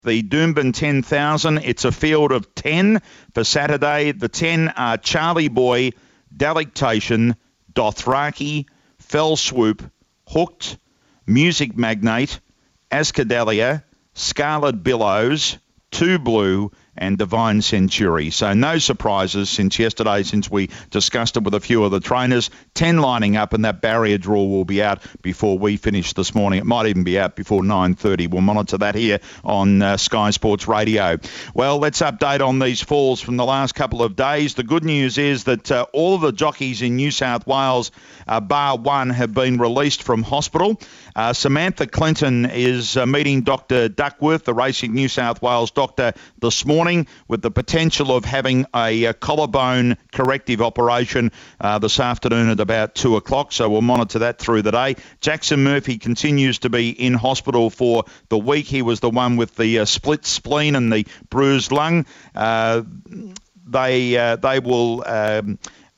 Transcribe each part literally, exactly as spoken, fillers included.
the Doomben ten thousand. It's a field of ten for Saturday. The ten are Charlie Boy, Delectation, Dothraki, Fell Swoop, Hooked, Music Magnate, Ascadelia, Scarlet Billows, Two Blue, and Divine Century. So no surprises since yesterday, since we discussed it with a few of the trainers. ten lining up, and that barrier draw will be out before we finish this morning. It might even be out before nine thirty. We'll monitor that here on uh, Sky Sports Radio. Well, let's update on these falls from the last couple of days. The good news is that uh, all of the jockeys in New South Wales, uh, bar one, have been released from hospital. Uh, Samantha Clinton is uh, meeting Doctor Duckworth, the Racing New South Wales doctor, this morning, with the potential of having a, a collarbone corrective operation uh, this afternoon at about two o'clock. So we'll monitor that through the day. Jackson Murphy continues to be in hospital for the week. He was the one with the uh, split spleen and the bruised lung. Uh, they uh, they will. Um,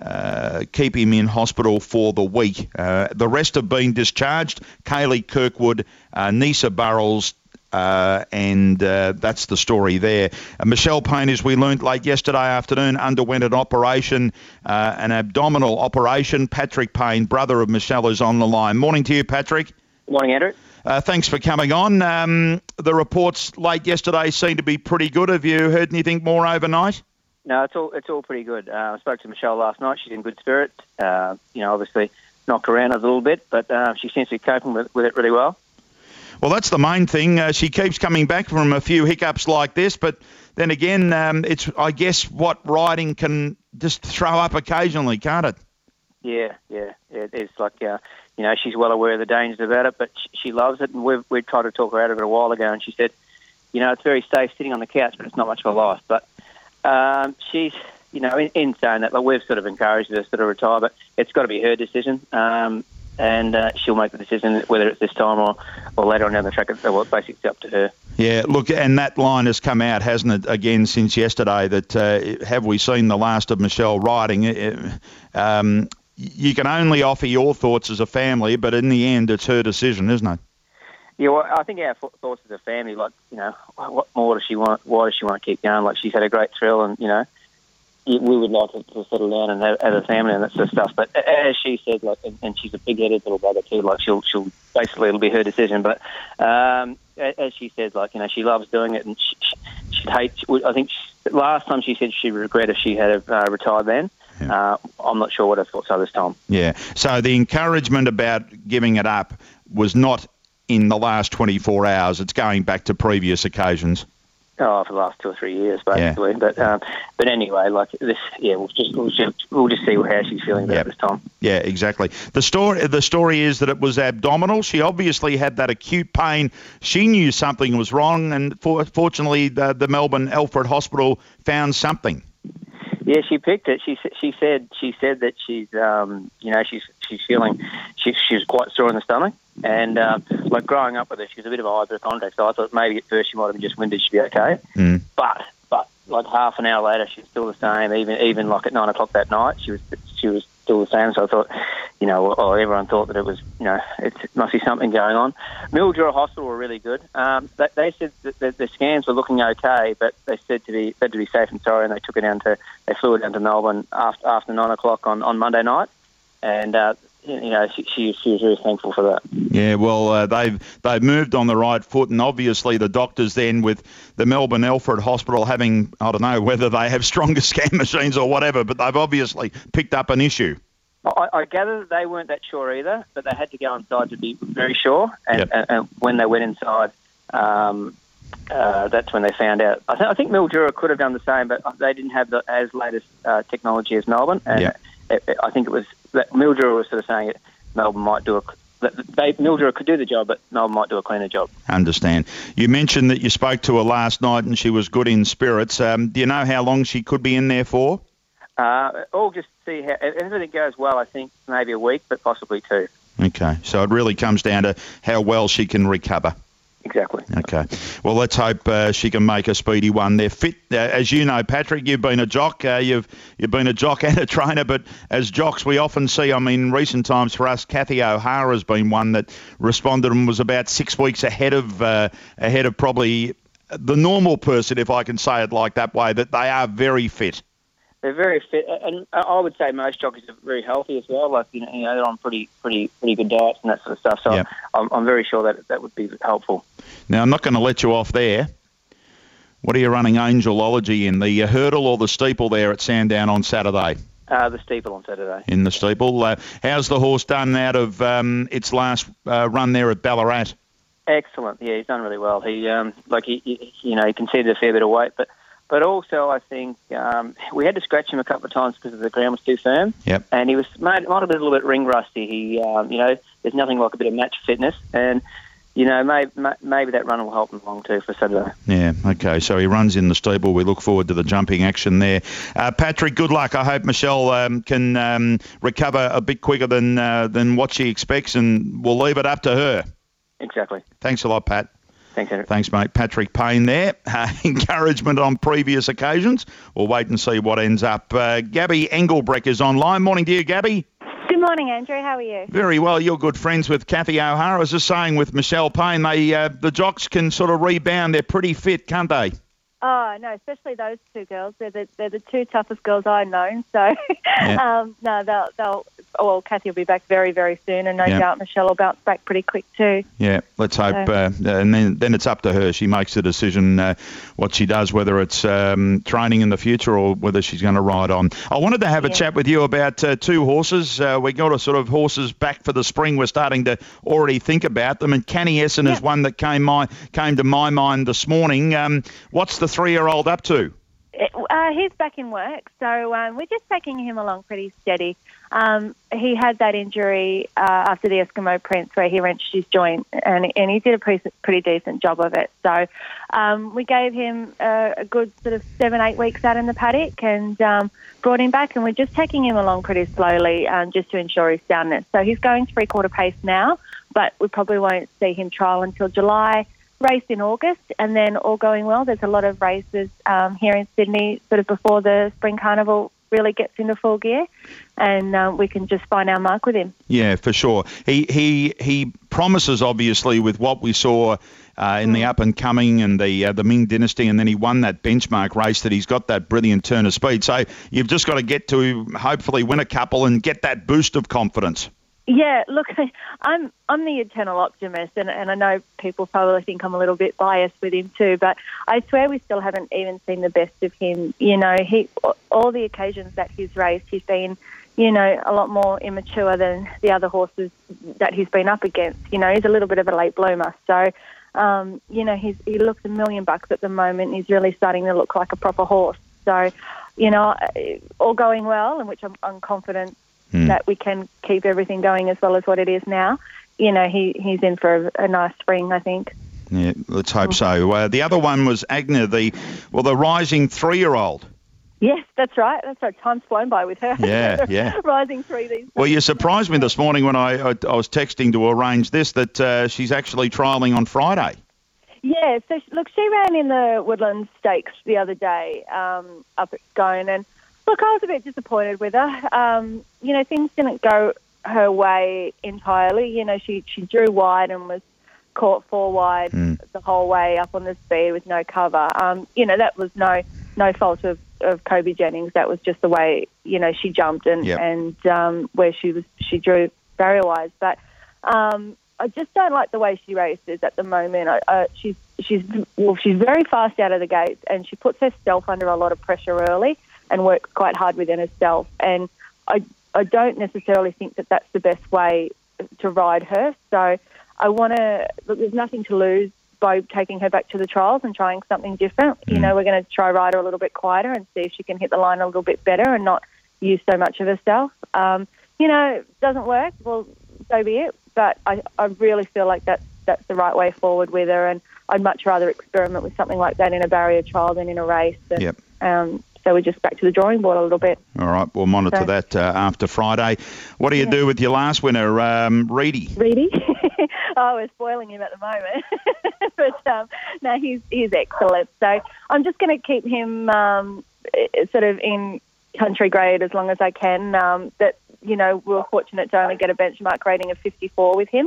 Uh, keep him in hospital for the week. Uh, the rest have been discharged. Kaylee Kirkwood, uh, Nisa Burrells, uh, and uh, that's the story there. Uh, Michelle Payne, as we learnt late yesterday afternoon, underwent an operation, uh, an abdominal operation. Patrick Payne, brother of Michelle, is on the line. Morning to you, Patrick. Morning, Andrew. Uh, thanks for coming on. Um, the reports late yesterday seemed to be pretty good. Have you heard anything more overnight? No, it's all it's all pretty good. Uh, I spoke to Michelle last night. She's in good spirit. Uh, you know, obviously knocked around a little bit, but uh, she seems to be coping with, with it really well. Well, that's the main thing. Uh, she keeps coming back from a few hiccups like this, but then again, um, it's I guess what riding can just throw up occasionally, can't it? Yeah, yeah. It, it's like uh, you know, she's well aware of the dangers about it, but she, she loves it. And we've we've tried to talk her out of it a while ago, and she said, you know, it's very safe sitting on the couch, but it's not much of a life, but. Um, she's, you know, in, in saying that, like, we've sort of encouraged her to sort of retire, but it's got to be her decision, um, and uh, she'll make the decision whether it's this time or, or later on down the track. It's, well, basically it's up to her. Yeah, look, and that line has come out, hasn't it, again since yesterday, that uh, have we seen the last of Michelle riding? Um, you can only offer your thoughts as a family, but in the end, it's her decision, isn't it? Yeah, well, I think our thoughts as a family, like, you know, what more does she want? Why does she want to keep going? Like, she's had a great thrill, and, you know, we would like to, to settle down and have, have a family and that sort of stuff. But as she said, like, and, and she's a big-headed little brother too. Like, she'll, she'll basically it'll be her decision. But um, as she said, like, you know, she loves doing it, and she, she'd hate. I think she, last time she said she'd regret if she had uh, retired then. Yeah. Uh, I'm not sure what her thoughts are this time. Yeah. So the encouragement about giving it up was not in the last twenty-four hours. It's going back to previous occasions. Oh, for the last two or three years, basically. Yeah. But um, but anyway, like this, yeah, we'll just we'll just, we'll just see how she's feeling about yep. this time. Yeah, exactly. The story the story is that it was abdominal. She obviously had that acute pain. She knew something was wrong, and for, fortunately, the, the Melbourne Alfred Hospital found something. Yeah, she picked it. She she said she said that she's um you know she's she's feeling she she's quite sore in the stomach, and um, like growing up with her, she was a bit of a hypochondriac. So I thought maybe at first she might have been just winded, she'd be okay. Mm. But but like half an hour later, she's still the same. Even even like at nine o'clock that night, she was she was still the same. So I thought, you know, well, everyone thought that it was, you know, it must be something going on. Mildura Hospital were really good. Um, they, they said that the, the scans were looking okay, but they said to be said to be safe and sorry, and they took her down to they flew her down to Melbourne after after nine o'clock on, on Monday night, and uh, you know she, she she was really thankful for that. Yeah, well, uh, they've they've moved on the right foot, and obviously the doctors then with the Melbourne Alfred Hospital having, I don't know whether they have stronger scan machines or whatever, but they've obviously picked up an issue. I, I gather that they weren't that sure either, but they had to go inside to be very sure. And, yep. and, and when they went inside, um, uh, that's when they found out. I, th- I think Mildura could have done the same, but they didn't have the as latest uh, technology as Melbourne. And yep. it, it, I think it was that Mildura was sort of saying that Melbourne might do a. That they, Mildura could do the job, but Melbourne might do a cleaner job. Understand. You mentioned that you spoke to her last night and she was good in spirits. Um, do you know how long she could be in there for? Uh, all just see how if everything goes well. I think maybe a week, but possibly two. Okay, so it really comes down to how well she can recover. Exactly. Okay. Well, let's hope uh, she can make a speedy one. They're fit, uh, as you know, Patrick. You've been a jock. Uh, you've you've been a jock and a trainer, but as jocks, we often see. I mean, in recent times for us, Kathy O'Hara has been one that responded and was about six weeks ahead of uh, ahead of probably the normal person, if I can say it like that way, that they are very fit. They're very fit, and I would say most jockeys are very healthy as well. Like, you know, you know they're on pretty, pretty, pretty good diets and that sort of stuff. So yep. I'm, I'm very sure that that would be helpful. Now, I'm not going to let you off there. What are you running Angelology in, the hurdle or the steeple there at Sandown on Saturday? Uh, the steeple on Saturday. In the steeple. Uh, how's the horse done out of um, its last uh, run there at Ballarat? Excellent. Yeah, he's done really well. He, um, like, he, he, you know, he conceded a fair bit of weight, but. But also, I think um, we had to scratch him a couple of times because the ground was too firm. Yep. And he was might, might have been a little bit ring rusty. He, um, you know, there's nothing like a bit of match fitness, and you know, maybe maybe that run will help him along too for Saturday. Yeah. Okay. So he runs in the steeple. We look forward to the jumping action there. Uh, Patrick, good luck. I hope Michelle um, can um, recover a bit quicker than uh, than what she expects, and we'll leave it up to her. Exactly. Thanks a lot, Pat. Thanks, Andrew. Thanks, mate. Patrick Payne there. Uh, encouragement on previous occasions. We'll wait and see what ends up. Uh, Gabby Engelbrecht is online. Morning to you, Gabby. Good morning, Andrew. How are you? Very well. You're good friends with Kathy O'Hara. I was just saying with Michelle Payne, they uh, the jocks can sort of rebound. They're pretty fit, can't they? Oh, no, especially those two girls. They're the, they're the two toughest girls I've known. So, yeah. um, no, they'll, they'll, well, Kathy will be back very, very soon, and no yeah. doubt Michelle will bounce back pretty quick too. Yeah, let's hope. So. Uh, and then, then it's up to her. She makes the decision uh, what she does, whether it's um, training in the future or whether she's going to ride on. I wanted to have a yeah. chat with you about uh, two horses. Uh, we got a sort of horses back for the spring. We're starting to already think about them, and Canny Essen yeah. is one that came my came to my mind this morning. Um, what's the three-year-old up to? Uh, he's back in work, so um, we're just taking him along pretty steady. Um, he had that injury uh, after the Eskimo Prince where he wrenched his joint, and, and he did a pretty, pretty decent job of it. So um, we gave him a, a good sort of seven, eight weeks out in the paddock and um, brought him back, and we're just taking him along pretty slowly um, just to ensure his soundness. So he's going three-quarter pace now, but we probably won't see him trial until July. Race in August, and then all going well, there's a lot of races um, here in Sydney sort of before the Spring Carnival really gets into full gear, and um, we can just find our mark with him. Yeah, for sure. He he he promises, obviously, with what we saw uh, in mm. the up and coming and the uh, the Ming Dynasty, and then he won that benchmark race, that he's got that brilliant turn of speed. So you've just got to get to hopefully win a couple and get that boost of confidence. Yeah, look, I'm I'm the eternal optimist, and, and I know people probably think I'm a little bit biased with him too, but I swear we still haven't even seen the best of him. You know, he all the occasions that he's raced, he's been, you know, a lot more immature than the other horses that he's been up against. You know, he's a little bit of a late bloomer, so um, you know, he's he looks a million bucks at the moment. He's really starting to look like a proper horse. So, you know, all going well, in which I'm, I'm confident. Mm. that we can keep everything going as well as what it is now. You know, he, he's in for a, a nice spring, I think. Yeah, let's hope mm. so. Uh, the other one was Agna, the well, the rising three-year-old. Yes, that's right. That's right. Time's flown by with her. Yeah, yeah. Rising three these days. Well, you surprised me this morning when I, I, I was texting to arrange this, that uh, she's actually trialling on Friday. Yeah, so look, she ran in the Woodland Stakes the other day um, up at Scone, and look, I was a bit disappointed with her. Um, you know, things didn't go her way entirely. You know, she, she drew wide and was caught four wide mm. the whole way up on the speed with no cover. Um, you know, that was no no fault of, of Kobe Jennings. That was just the way, you know, she jumped and, yep. and um, where she was she drew barrier-wise. But um, I just don't like the way she races at the moment. I, I, she's she's well, she's very fast out of the gates, and she puts herself under a lot of pressure early and works quite hard within herself. And I I don't necessarily think that that's the best way to ride her. So I want to, look, there's nothing to lose by taking her back to the trials and trying something different. Mm. You know, we're going to try ride her a little bit quieter and see if she can hit the line a little bit better and not use so much of herself. Um, you know, doesn't work, well, so be it. But I, I really feel like that's, that's the right way forward with her, and I'd much rather experiment with something like that in a barrier trial than in a race. And, yep. Um, so we're just back to the drawing board a little bit. All right, we'll monitor so, that uh, after Friday. What do you yeah. do with your last winner, um, Reedy? Reedy? Oh, we're spoiling him at the moment. but um, no, he's he's excellent. So I'm just going to keep him um, sort of in country grade as long as I can. Um, that, you know, we were fortunate to only get a benchmark rating of fifty-four with him.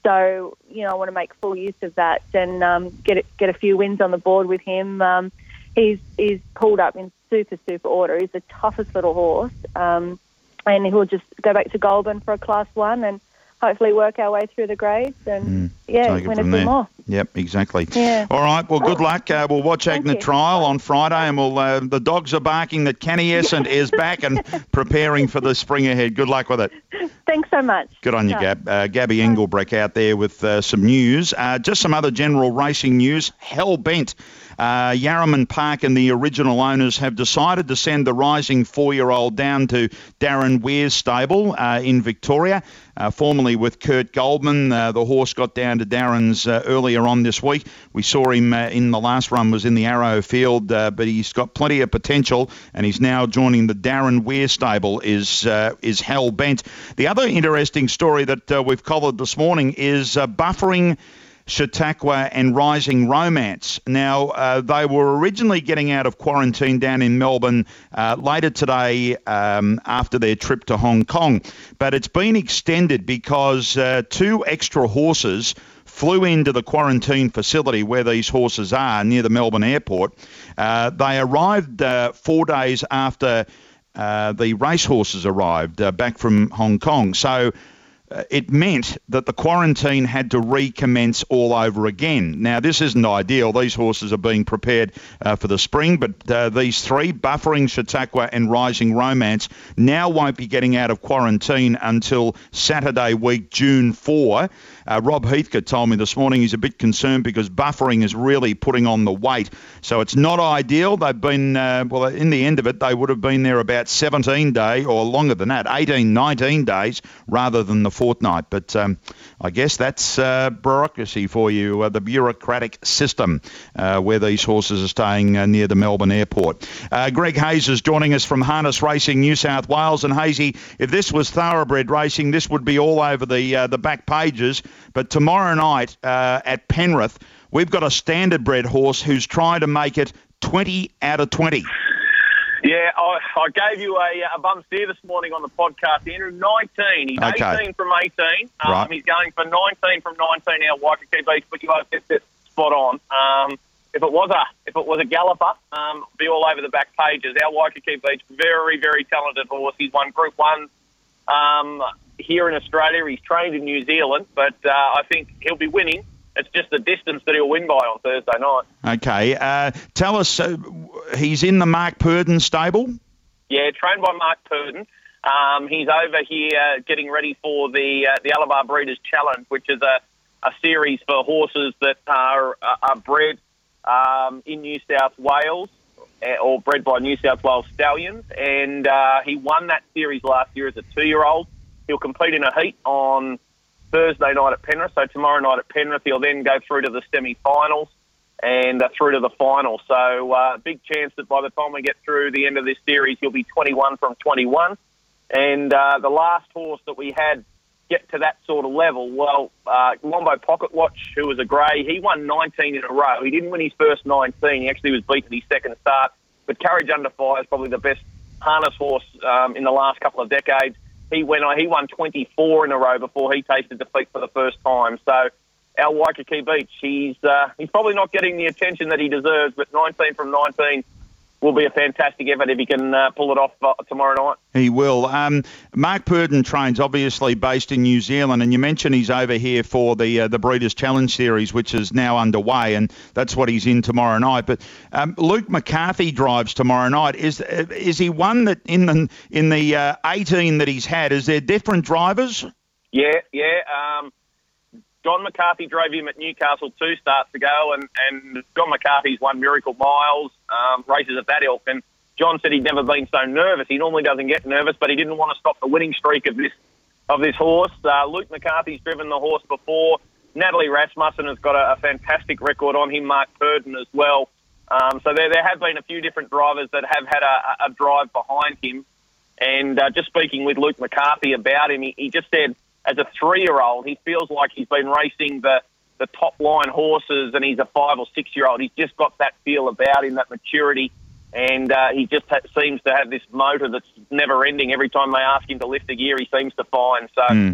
so, you know, I want to make full use of that and um, get it, get a few wins on the board with him. Um, he's he's pulled up in super, super order. He's the toughest little horse. Um, and he'll just go back to Goulburn for a Class one and hopefully work our way through the grades and, mm, yeah, win a bit more. Yep, exactly. Yeah. All right, well, good luck. Uh, we'll watch Agna Trial on Friday, and we'll uh, the dogs are barking that Kenny Essent is back and preparing for the spring ahead. Good luck with it. Thanks so much. Good on you, Gab. Uh, Gabby Engelbrecht out there with uh, some news. Uh, just some other general racing news. Hell Bent. Uh, Yarraman Park and the original owners have decided to send the rising four-year-old down to Darren Weir's stable uh, in Victoria, uh, formerly with Kurt Goldman. Uh, the horse got down to Darren's uh, earlier on this week. We saw him uh, in the last run, was in the Arrow Field, uh, but he's got plenty of potential, and he's now joining the Darren Weir stable, is uh, is Hell Bent. The other interesting story that uh, we've collared this morning is uh, buffering Chautauqua and Rising Romance. Now, uh, they were originally getting out of quarantine down in Melbourne uh, later today um, after their trip to Hong Kong, but it's been extended because uh, two extra horses flew into the quarantine facility where these horses are near the Melbourne airport. Uh, they arrived uh, four days after uh, the racehorses arrived uh, back from Hong Kong. So Uh, it meant that the quarantine had to recommence all over again. Now, this isn't ideal. These horses are being prepared uh, for the spring, but uh, these three, Buffering, Chautauqua and Rising Romance, now won't be getting out of quarantine until Saturday week, June fourth. Uh, Rob Heathcote told me this morning he's a bit concerned because Buffering is really putting on the weight. So it's not ideal. They've been, uh, well, in the end of it, they would have been there about seventeen days, or longer than that, eighteen, nineteen days, rather than the fortnight. But um, I guess that's uh, bureaucracy for you, uh, the bureaucratic system uh, where these horses are staying uh, near the Melbourne airport. Uh, Greg Hayes is joining us from Harness Racing New South Wales. And Hazy, if this was thoroughbred racing, this would be all over the uh, the back pages. But tomorrow night uh, at Penrith, we've got a standardbred horse who's trying to make it twenty out of twenty. Yeah, I, I gave you a, a bum steer this morning on the podcast. Andrew, nineteen. He's okay. eighteen from eighteen. Um, right. He's going for nineteen from nineteen out Waikiki Beach, but you guys get this spot on. Um, if it was a if it was a galloper, um, be all over the back pages. Our Waikiki Beach, very, very talented horse. He's won Group one um, here in Australia. He's trained in New Zealand, but uh, I think he'll be winning. It's just the distance that he'll win by on Thursday night. Okay. Uh, tell us, uh, he's in the Mark Purdon stable? Yeah, trained by Mark Purdon. Um, he's over here getting ready for the uh, the Alabar Breeders' Challenge, which is a, a series for horses that are, are bred um, in New South Wales or bred by New South Wales stallions. And uh, he won that series last year as a two-year-old. He'll compete in a heat on Thursday night at Penrith, so tomorrow night at Penrith. He'll then go through to the semi-finals and uh, through to the final. So uh, big chance that by the time we get through the end of this series, he'll be twenty-one from twenty-one. And uh, the last horse that we had get to that sort of level, well, uh, Lombo Pocket Watch, who was a grey, he won nineteen in a row. He didn't win his first nineteen. He actually was beaten his second start. But Courage Under Fire is probably the best harness horse um, in the last couple of decades. He went on. He won twenty-four in a row before he tasted defeat for the first time. So our Waikiki Beach, he's uh, he's probably not getting the attention that he deserves, but nineteen from nineteen will be a fantastic effort if he can uh, pull it off uh, tomorrow night. He will. Um, Mark Purdon trains, obviously based in New Zealand, and you mentioned he's over here for the uh, the Breeders' Challenge Series, which is now underway, and that's what he's in tomorrow night. But um, Luke McCarthy drives tomorrow night. Is is he one that in the in the uh, eighteen that he's had? Is there different drivers? Yeah, yeah. Um, John McCarthy drove him at Newcastle two starts ago, and, and John McCarthy's won Miracle Miles, um, races at that ilk, and John said he'd never been so nervous. He normally doesn't get nervous, but he didn't want to stop the winning streak of this of this horse. Uh, Luke McCarthy's driven the horse before. Natalie Rasmussen has got a, a fantastic record on him, Mark Purdon as well. Um, so there, there have been a few different drivers that have had a, a drive behind him. And uh, just speaking with Luke McCarthy about him, he, he just said, as a three-year-old, he feels like he's been racing the, the top-line horses, and he's a five- or six-year-old. He's just got that feel about him, that maturity, and uh, he just ha- seems to have this motor that's never-ending. Every time they ask him to lift a gear, he seems to find. So mm.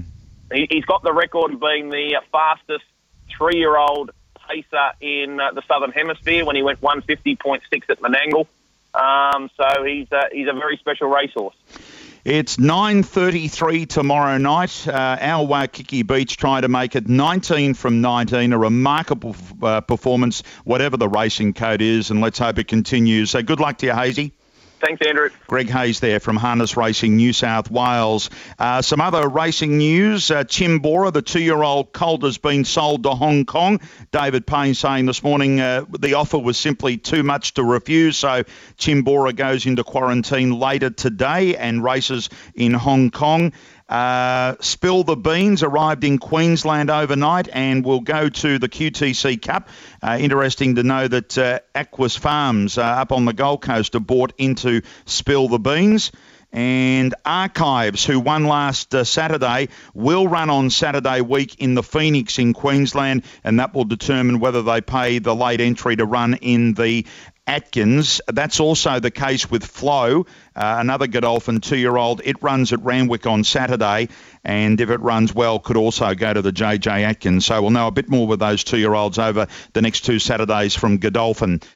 he, he's got the record of being the fastest three-year-old pacer in uh, the Southern Hemisphere when he went one fifty point six at Menangle. Um, so he's uh, he's a very special racehorse. It's nine thirty-three tomorrow night. Uh, our Waikiki Beach try to make it nineteen from nineteen, a remarkable uh, performance, whatever the racing code is, and let's hope it continues. So good luck to you, Hazy. Thanks, Andrew. Greg Hayes there from Harness Racing, New South Wales. Uh, some other racing news. Uh, Chimbora, the two-year-old colt, has been sold to Hong Kong. David Payne saying this morning uh, the offer was simply too much to refuse, so Chimbora goes into quarantine later today and races in Hong Kong. Uh, Spill the Beans arrived in Queensland overnight and will go to the Q T C Cup. Uh, interesting to know that uh, Aquas Farms uh, up on the Gold Coast are bought into Spill the Beans. And Archives, who won last uh, Saturday, will run on Saturday week in the Phoenix in Queensland, and that will determine whether they pay the late entry to run in the Atkins. That's also the case with Flow, uh, another Godolphin two-year-old. It runs at Randwick on Saturday, and if it runs well, could also go to the J J Atkins. So we'll know a bit more with those two-year-olds over the next two Saturdays from Godolphin.